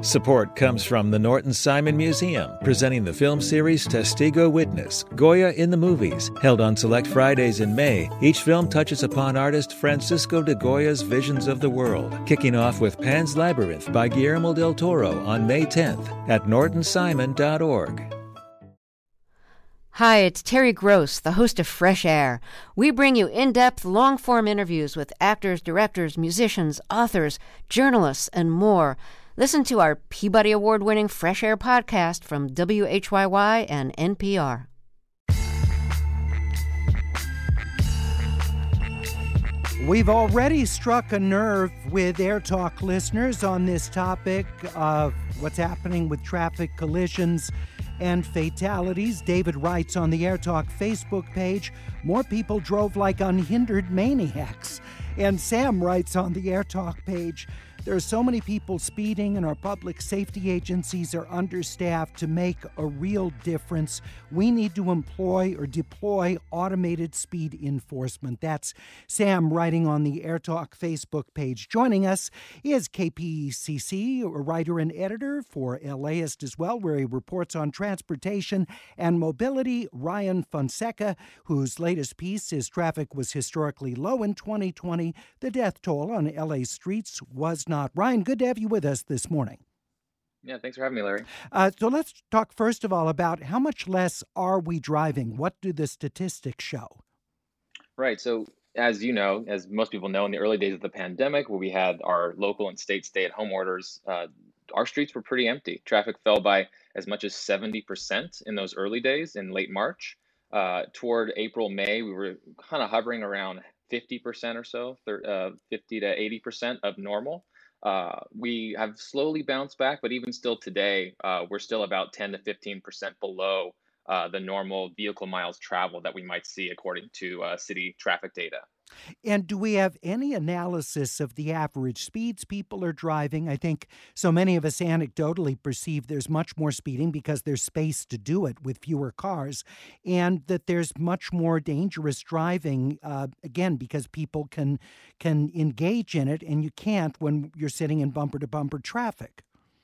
Support comes from the Norton Simon Museum, presenting the film series Testigo Witness, Goya in the Movies. Held on select Fridays in May, each film touches upon artist Francisco de Goya's visions of the world, kicking off with Pan's Labyrinth by Guillermo del Toro on May 10th at nortonsimon.org. Hi, it's Terry Gross, the host of Fresh Air. We bring you in-depth, long-form interviews with actors, directors, musicians, authors, journalists, and more. Listen to our Peabody Award-winning Fresh Air podcast from WHYY and NPR. We've already struck a nerve with Air Talk listeners on this topic of what's happening with traffic collisions and fatalities. David writes on the Air Talk Facebook page, more people drove like unhindered maniacs. And Sam writes on the Air Talk page, there are so many people speeding and our public safety agencies are understaffed to make a real difference. We need to employ or deploy automated speed enforcement. That's Sam writing on the Air Talk Facebook page. Joining us is KPCC, a writer and editor for LAist as well, where he reports on transportation and mobility, Ryan Fonseca, whose latest piece is Traffic Was Historically Low in 2020. The death toll on LA streets was not. Ryan, good to have you with us this morning. Yeah, thanks for having me, Larry. So let's talk first of all about how much less are we driving? What do the statistics show? Right. So as you know, as most people know, in the early days of the pandemic, where we had our local and state stay-at-home orders, our streets were pretty empty. Traffic fell by as much as 70% in those early days in late March. Toward April, May, we were kind of hovering around 50% or so, 50 to 80% of normal. We have slowly bounced back, but even still today, we're still about 10 to 15% below the normal vehicle miles traveled that we might see according to city traffic data. And do we have any analysis of the average speeds people are driving? I think so many of us anecdotally perceive there's much more speeding because there's space to do it with fewer cars, and that there's much more dangerous driving, again, because people can engage in it, and you can't when you're sitting in bumper-to-bumper traffic.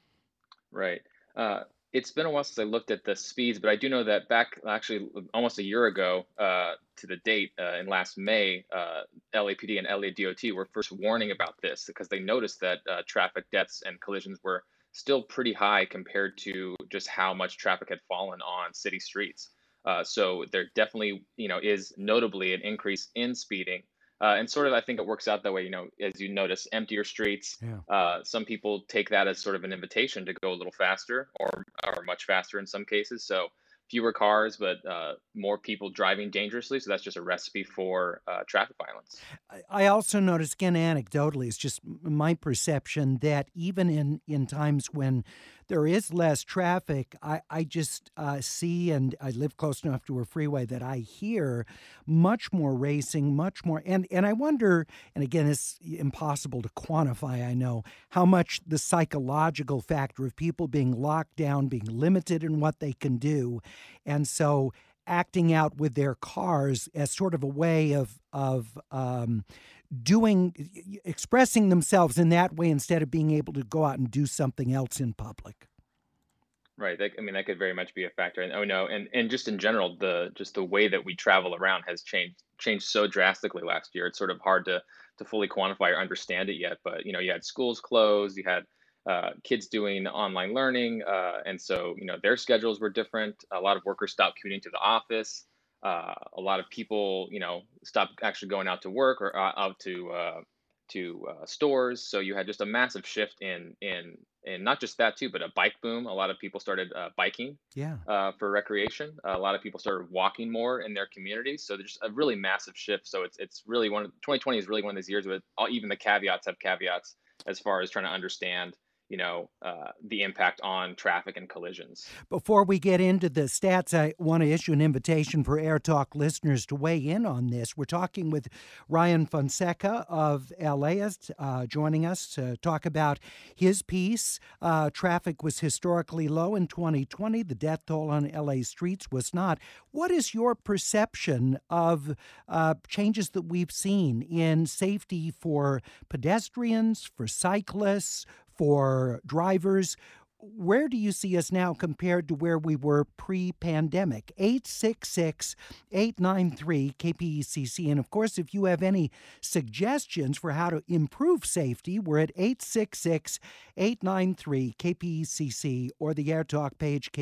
Right. It's been a while since I looked at the speeds, but I do know that back actually almost a year ago to the date in last May, LAPD and LADOT were first warning about this because they noticed that traffic deaths and collisions were still pretty high compared to just how much traffic had fallen on city streets. So there definitely, is notably an increase in speeding. And sort of, I think it works out that way, as you notice, emptier streets. Yeah. Some people take that as sort of an invitation to go a little faster or much faster in some cases. So fewer cars, but more people driving dangerously. So that's just a recipe for traffic violence. I also notice, again, anecdotally, it's just my perception that even in times when there is less traffic, I just see, and I live close enough to a freeway that I hear much more racing, much more. And I wonder, and again, it's impossible to quantify, I know, how much the psychological factor of people being locked down, being limited in what they can do, and so acting out with their cars as sort of a way of expressing themselves in that way instead of being able to go out and do something else in public. Right. That could very much be a factor. And just in general, the way that we travel around has changed so drastically last year. It's sort of hard to fully quantify or understand it yet. But you had schools closed, you had kids doing online learning, and so their schedules were different. A lot of workers stopped commuting to the office. A lot of people stopped actually going out to work or out to stores. So you had just a massive shift in not just that too, but a bike boom. A lot of people started biking for recreation. A lot of people started walking more in their communities. So there's a really massive shift. So it's really 2020 is really one of those years with even the caveats have caveats as far as trying to understand the impact on traffic and collisions. Before we get into the stats, I want to issue an invitation for Air Talk listeners to weigh in on this. We're talking with Ryan Fonseca of LAist, joining us to talk about his piece. Traffic was historically low in 2020. The death toll on LA streets was not. What is your perception of changes that we've seen in safety for pedestrians, for cyclists, for drivers. Where do you see us now compared to where we were pre-pandemic? 866-893-KPECC. And of course, if you have any suggestions for how to improve safety, we're at 866-893-KPECC or the AirTalk page,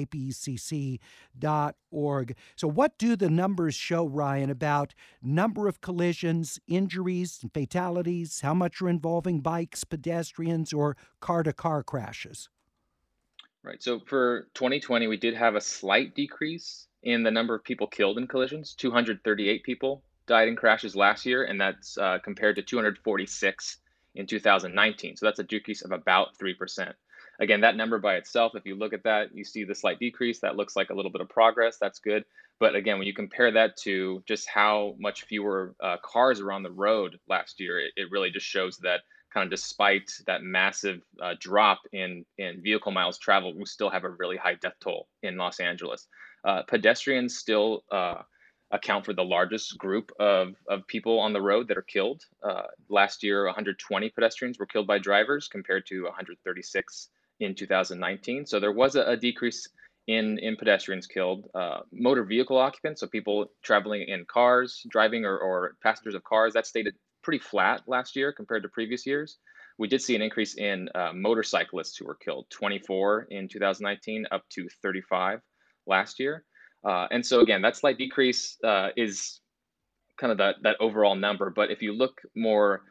kpecc.org. So what do the numbers show, Ryan, about number of collisions, injuries, and fatalities? How much are involving bikes, pedestrians, or car-to-car crashes? Right. So for 2020, we did have a slight decrease in the number of people killed in collisions. 238 people died in crashes last year, and that's compared to 246 in 2019. So that's a decrease of about 3%. Again, that number by itself, if you look at that, you see the slight decrease. That looks like a little bit of progress. That's good. But again, when you compare that to just how much fewer cars are on the road last year, it really just shows that kind of despite that massive drop in vehicle miles traveled, we still have a really high death toll in Los Angeles. Pedestrians still account for the largest group of people on the road that are killed. Last year, 120 pedestrians were killed by drivers compared to 136 in 2019. So there was a decrease in pedestrians killed. Motor vehicle occupants, so people traveling in cars, driving or passengers of cars, that stayed pretty flat last year compared to previous years. We did see an increase in motorcyclists who were killed, 24 in 2019 up to 35 last year. And so again, that slight decrease is kind of that overall number. But if you look more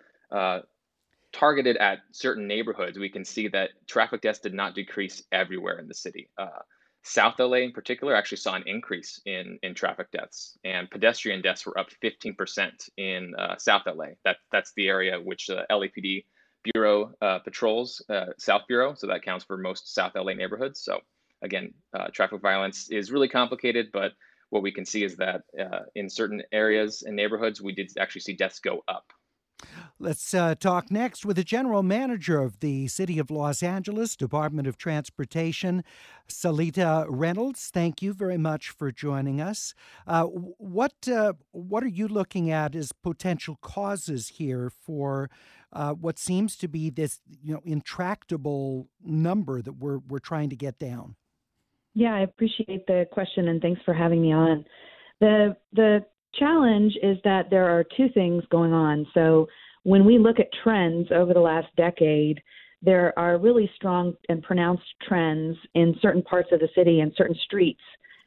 targeted at certain neighborhoods, we can see that traffic deaths did not decrease everywhere in the city. South LA in particular actually saw an increase in traffic deaths, and pedestrian deaths were up 15% in South LA. That's the area which the LAPD Bureau patrols, South Bureau, so that counts for most South LA neighborhoods. So again, traffic violence is really complicated, but what we can see is that in certain areas and neighborhoods, we did actually see deaths go up. Let's talk next with the general manager of the City of Los Angeles Department of Transportation, Salita Reynolds. Thank you very much for joining us. What are you looking at as potential causes here for what seems to be this intractable number that we're trying to get down? Yeah, I appreciate the question, and thanks for having me on. The challenge is that there are two things going on. So when we look at trends over the last decade, there are really strong and pronounced trends in certain parts of the city and certain streets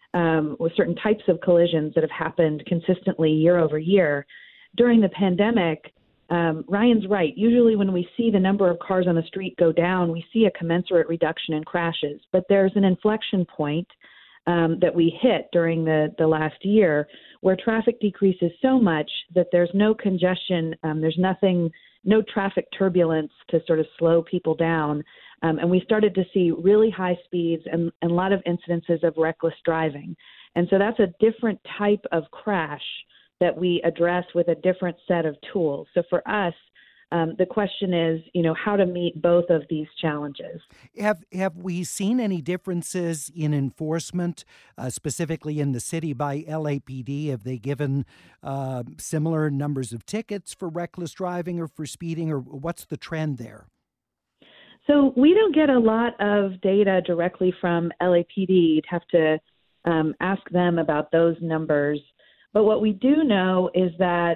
with certain types of collisions that have happened consistently year over year. During the pandemic, Ryan's right. Usually when we see the number of cars on the street go down, we see a commensurate reduction in crashes. But there's an inflection point that we hit during the last year where traffic decreases so much that there's no congestion, there's no traffic turbulence to sort of slow people down. And we started to see really high speeds and a lot of incidences of reckless driving. And so that's a different type of crash that we address with a different set of tools. So for us, the question is, how to meet both of these challenges. Have we seen any differences in enforcement, specifically in the city by LAPD? Have they given similar numbers of tickets for reckless driving or for speeding, or what's the trend there? So we don't get a lot of data directly from LAPD. You'd have to ask them about those numbers. But what we do know is that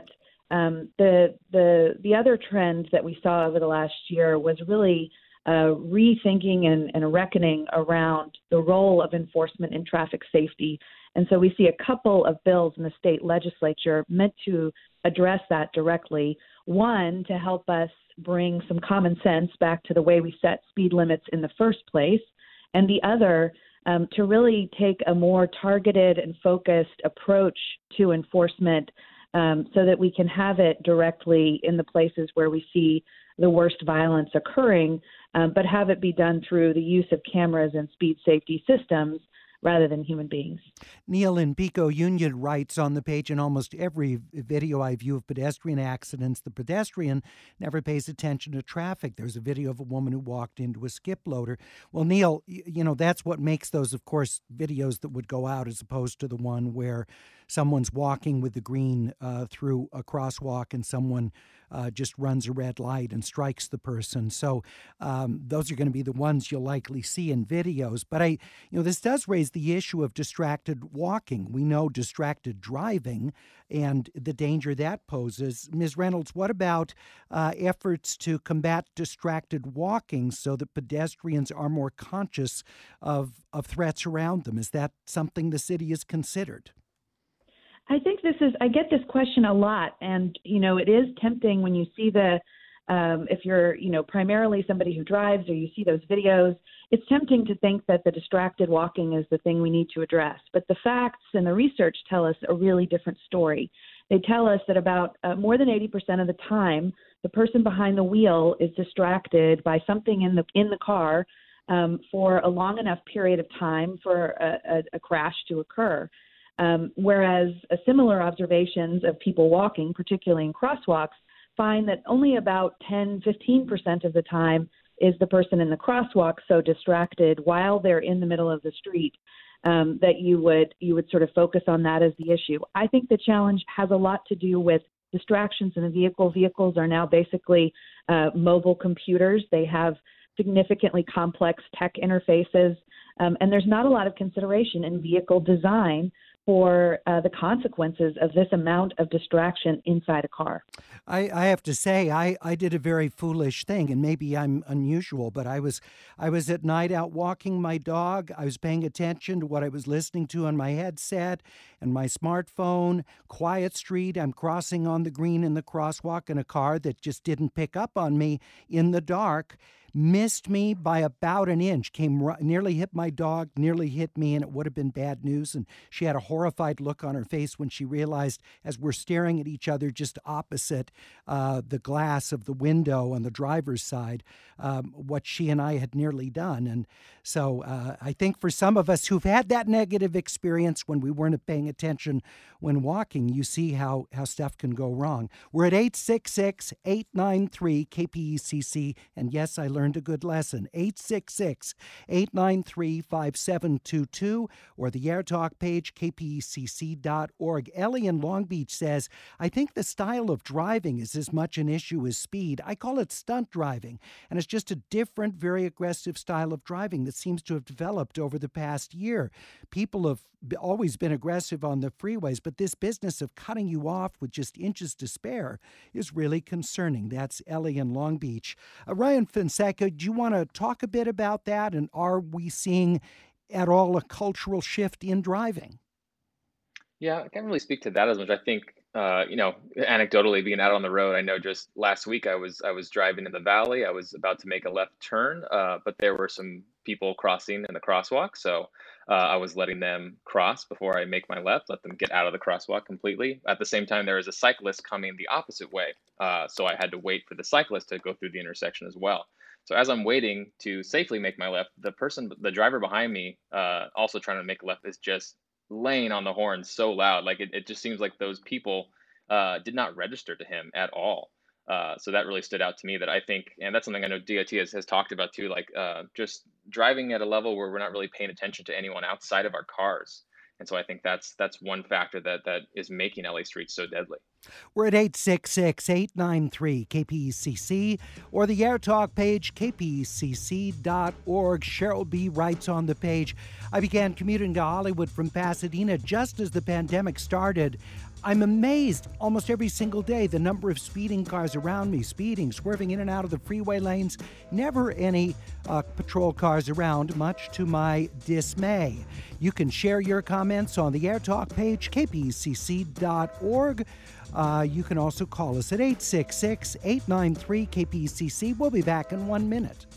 the other trend that we saw over the last year was really rethinking and a reckoning around the role of enforcement in traffic safety. And so we see a couple of bills in the state legislature meant to address that directly. One, to help us bring some common sense back to the way we set speed limits in the first place, and the other, to really take a more targeted and focused approach to enforcement so that we can have it directly in the places where we see the worst violence occurring, but have it be done through the use of cameras and speed safety systems rather than human beings. Neil in Pico Union writes on the page, in almost every video I view of pedestrian accidents, the pedestrian never pays attention to traffic. There's a video of a woman who walked into a skip loader. Well, Neil, that's what makes those, of course, videos that would go out as opposed to the one where someone's walking with the green through a crosswalk and someone just runs a red light and strikes the person. So those are going to be the ones you'll likely see in videos. But this does raise the issue of distracted walking. We know distracted driving and the danger that poses. Ms. Reynolds, what about efforts to combat distracted walking so that pedestrians are more conscious of threats around them? Is that something the city has considered? I think I get this question a lot, and, it is tempting when you see if you're, primarily somebody who drives or you see those videos, it's tempting to think that the distracted walking is the thing we need to address. But the facts and the research tell us a really different story. They tell us that about more than 80% of the time, the person behind the wheel is distracted by something in the car for a long enough period of time for a crash to occur. Whereas similar observations of people walking, particularly in crosswalks, find that only about 10-15% of the time is the person in the crosswalk so distracted while they're in the middle of the street that you would sort of focus on that as the issue. I think the challenge has a lot to do with distractions in the vehicle. Vehicles are now basically mobile computers. They have significantly complex tech interfaces, and there's not a lot of consideration in vehicle design for the consequences of this amount of distraction inside a car. I have to say, I did a very foolish thing, and maybe I'm unusual, but I was at night out walking my dog. I was paying attention to what I was listening to on my headset and my smartphone. Quiet street. I'm crossing on the green in the crosswalk, and a car that just didn't pick up on me in the dark missed me by about an inch, nearly hit my dog, nearly hit me, and it would have been bad news. And she had a horrified look on her face when she realized, as we're staring at each other just opposite the glass of the window on the driver's side, what she and I had nearly done. And so I think for some of us who've had that negative experience when we weren't paying attention when walking, you see how stuff can go wrong. We're at 866-893-KPECC, and yes, I learned a good lesson. 866-893-5722 or the Air Talk page, kpecc.org. Ellie in Long Beach says, I think the style of driving is as much an issue as speed. I call it stunt driving, and it's just a different, very aggressive style of driving that seems to have developed over the past year. People have always been aggressive on the freeways, but this business of cutting you off with just inches to spare is really concerning. That's Ellie in Long Beach. Ryan Fonseca, do you want to talk a bit about that? And are we seeing at all a cultural shift in driving? Yeah, I can't really speak to that as much. I think, anecdotally being out on the road, I know just last week I was driving in the valley. I was about to make a left turn, but there were some people crossing in the crosswalk. So I was letting them cross before I make my left, let them get out of the crosswalk completely. At the same time, there was a cyclist coming the opposite way. So I had to wait for the cyclist to go through the intersection as well. So as I'm waiting to safely make my left, the driver behind me, also trying to make a left, is just laying on the horn so loud. Like it just seems like those people did not register to him at all. So that really stood out to me, that I think, and that's something I know DOT has talked about too, like just driving at a level where we're not really paying attention to anyone outside of our cars. And so I think that's one factor that is making LA streets so deadly. We're at 866-893-KPECC or the Air Talk page, kpecc.org. Cheryl B. writes on the page, I began commuting to Hollywood from Pasadena just as the pandemic started. I'm amazed almost every single day the number of speeding cars around me, speeding, swerving in and out of the freeway lanes. Never any patrol cars around, much to my dismay. You can share your comments on the Air Talk page, kpecc.org. You can also call us at 866-893-KPECC. We'll be back in 1 minute.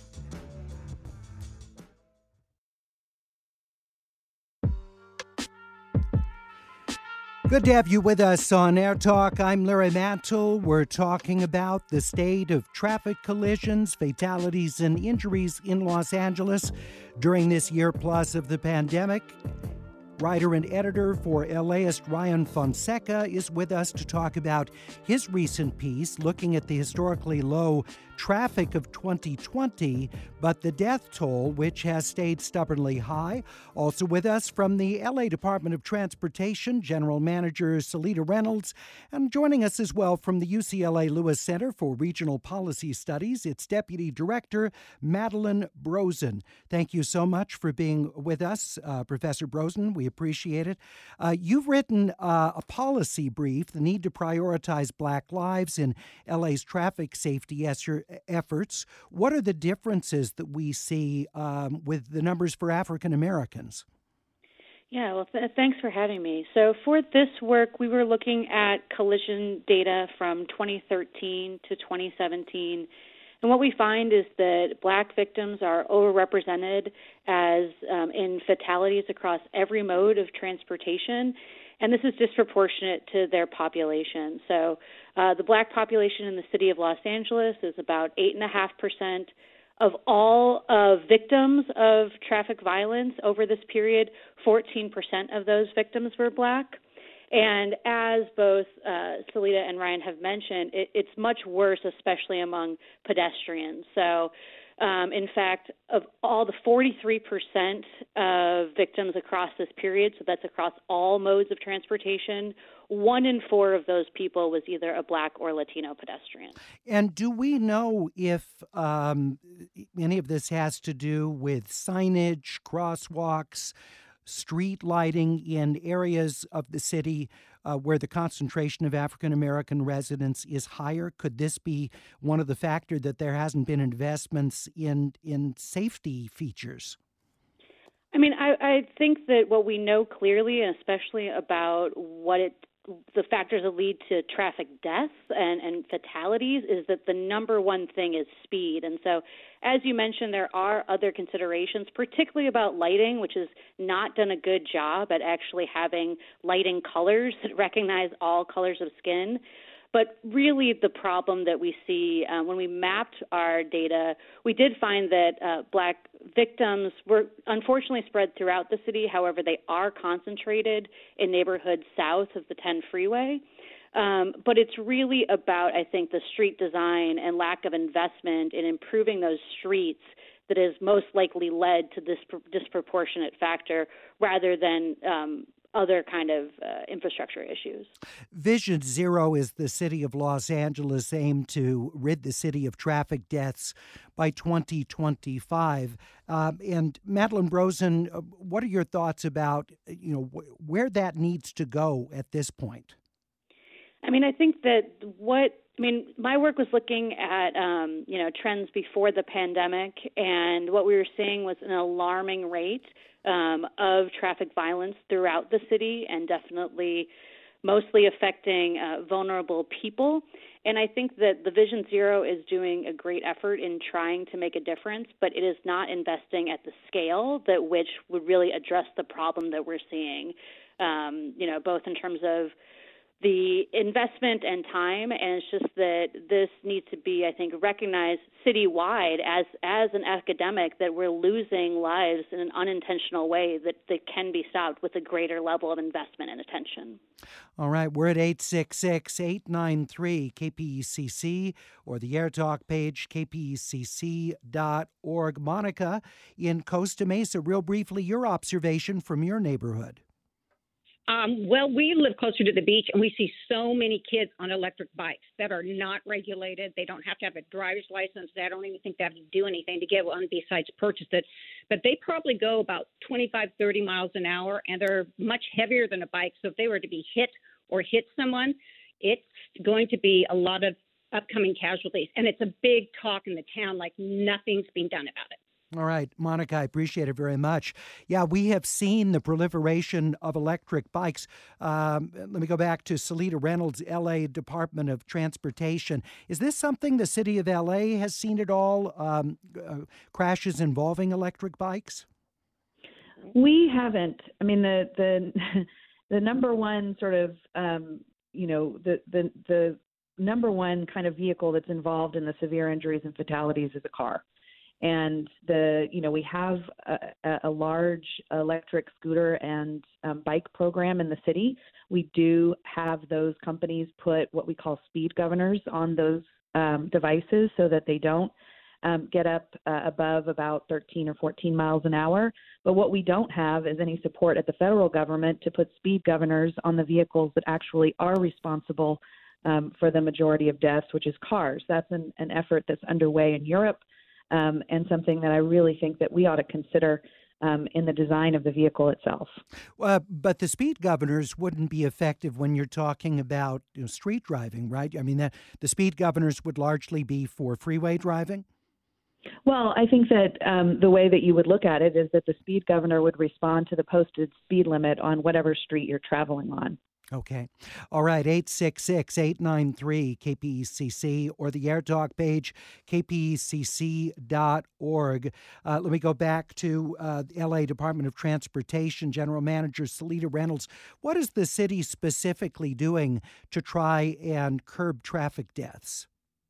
Good to have you with us on Air Talk. I'm Larry Mantle. We're talking about the state of traffic collisions, fatalities, and injuries in Los Angeles during this year plus of the pandemic. Writer and editor for LAist Ryan Fonseca is with us to talk about his recent piece looking at the historically low traffic of 2020, but the death toll, which has stayed stubbornly high. Also with us from the LA Department of Transportation, General Manager Seleta Reynolds, and joining us as well from the UCLA Lewis Center for Regional Policy Studies, its Deputy Director, Madeline Brozen. Thank you so much for being with us, Professor Brozen. We appreciate it. You've written a policy brief, the need to prioritize Black lives in LA's traffic safety efforts. What are the differences that we see with the numbers for African Americans? Yeah, well, thanks for having me. So for this work, we were looking at collision data from 2013 to 2017. And what we find is that Black victims are overrepresented as in fatalities across every mode of transportation. And this is disproportionate to their population. So the Black population in the city of Los Angeles is about 8.5% of all victims of traffic violence over this period. 14% of those victims were Black. And as both Seleta and Ryan have mentioned, it's much worse, especially among pedestrians. So in fact, of all the 43% of victims across this period, so that's across all modes of transportation, 1 in 4 of those people was either a Black or Latino pedestrian. And do we know if any of this has to do with signage, crosswalks, street lighting in areas of the city where the concentration of African American residents is higher? Could this be one of the factors that there hasn't been investments in safety features? I mean, I think that what we know clearly, and especially about the factors that lead to traffic deaths and fatalities, is that the number one thing is speed. And so, as you mentioned, there are other considerations, particularly about lighting, which has not done a good job at actually having lighting colors that recognize all colors of skin. But really the problem that we see when we mapped our data, we did find that Black victims were unfortunately spread throughout the city. However, they are concentrated in neighborhoods south of the 10 freeway. But it's really about, I think, the street design and lack of investment in improving those streets that has most likely led to this disproportionate factor rather than other kind of infrastructure issues. Vision Zero is the city of Los Angeles' aim to rid the city of traffic deaths by 2025. And Madeline Brozen, what are your thoughts about where that needs to go at this point? I mean, I think that my work was looking at, trends before the pandemic, and what we were seeing was an alarming rate of traffic violence throughout the city, and definitely mostly affecting vulnerable people. And I think that the Vision Zero is doing a great effort in trying to make a difference, but it is not investing at the scale that which would really address the problem that we're seeing, both in terms of the investment and time, and it's just that this needs to be, I think, recognized citywide as an epidemic, that we're losing lives in an unintentional way that can be stopped with a greater level of investment and attention. All right, we're at 866-893-KPECC or the AirTalk page, kpecc.org. Monica, in Costa Mesa, real briefly, your observation from your neighborhood. Well, we live closer to the beach, and we see so many kids on electric bikes that are not regulated. They don't have to have a driver's license. They don't even think they have to do anything to get one besides purchase it. But they probably go about 25, 30 miles an hour, and they're much heavier than a bike. So if they were to be hit or hit someone, it's going to be a lot of upcoming casualties. And it's a big talk in the town, like nothing's being done about it. All right, Monica, I appreciate it very much. Yeah, we have seen the proliferation of electric bikes. Let me go back to Seleta Reynolds, LA Department of Transportation. Is this something the city of LA has seen at all, crashes involving electric bikes? We haven't. I mean, the number one sort of, the number one kind of vehicle that's involved in the severe injuries and fatalities is a car. And we have a large electric scooter and bike program in the city. We do have those companies put what we call speed governors on those devices so that they don't get up above about 13 or 14 miles an hour. But what we don't have is any support at the federal government to put speed governors on the vehicles that actually are responsible for the majority of deaths, which is cars. That's an effort that's underway in Europe, and something that I really think that we ought to consider in the design of the vehicle itself. But the speed governors wouldn't be effective when you're talking about street driving, right? I mean, the speed governors would largely be for freeway driving? Well, I think that the way that you would look at it is that the speed governor would respond to the posted speed limit on whatever street you're traveling on. Okay. All right. 866-893-KPECC or the AirTalk page, kpecc.org. Let me go back to L.A. Department of Transportation General Manager Seleta Reynolds. What is the city specifically doing to try and curb traffic deaths?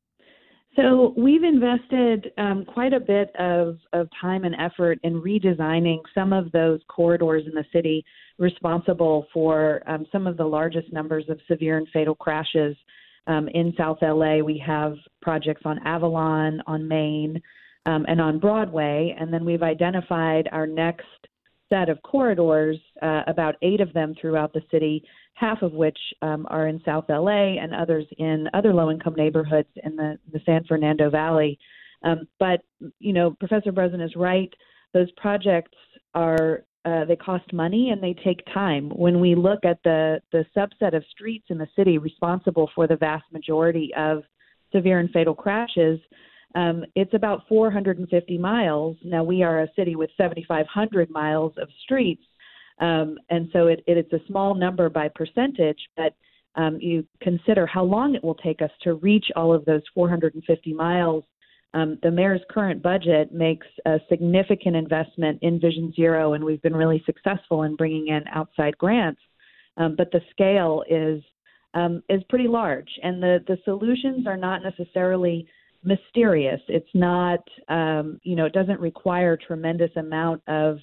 So we've invested quite a bit of time and effort in redesigning some of those corridors in the city responsible for some of the largest numbers of severe and fatal crashes in South LA. We have projects on Avalon, on Main, and on Broadway. And then we've identified our next set of corridors, about 8 of them throughout the city, half of which are in South LA and others in other low-income neighborhoods in the San Fernando Valley. But, Professor Breslin is right. Those projects they cost money and they take time. When we look at the subset of streets in the city responsible for the vast majority of severe and fatal crashes, it's about 450 miles. Now, we are a city with 7,500 miles of streets, and so it's a small number by percentage, but you consider how long it will take us to reach all of those 450 miles. The mayor's current budget makes a significant investment in Vision Zero, and we've been really successful in bringing in outside grants, but the scale is pretty large, and the solutions are not necessarily mysterious. It's not, it doesn't require a tremendous amount of,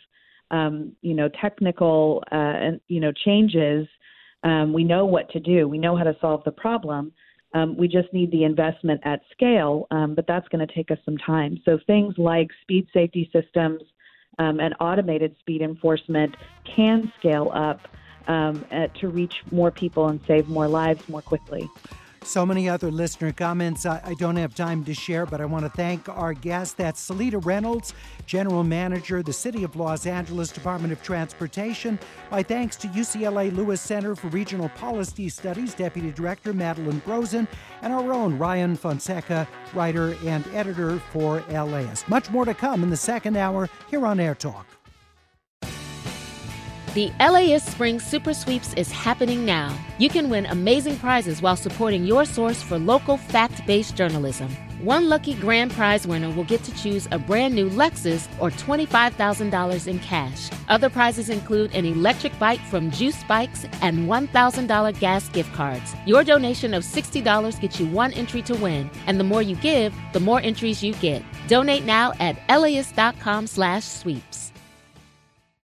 technical, changes. We know what to do. We know how to solve the problem. We just need the investment at scale, but that's going to take us some time. So things like speed safety systems and automated speed enforcement can scale up to reach more people and save more lives more quickly. So many other listener comments I don't have time to share, but I want to thank our guest. That's Seleta Reynolds, General Manager, the City of Los Angeles Department of Transportation. My thanks to UCLA Lewis Center for Regional Policy Studies, Deputy Director Madeline Brosen, and our own Ryan Fonseca, writer and editor for LAist. Much more to come in the second hour here on Air Talk. The LAist Spring Super Sweeps is happening now. You can win amazing prizes while supporting your source for local fact-based journalism. One lucky grand prize winner will get to choose a brand new Lexus or $25,000 in cash. Other prizes include an electric bike from Juice Bikes and $1,000 gas gift cards. Your donation of $60 gets you 1 entry to win, and the more you give, the more entries you get. Donate now at LAist.com/sweeps.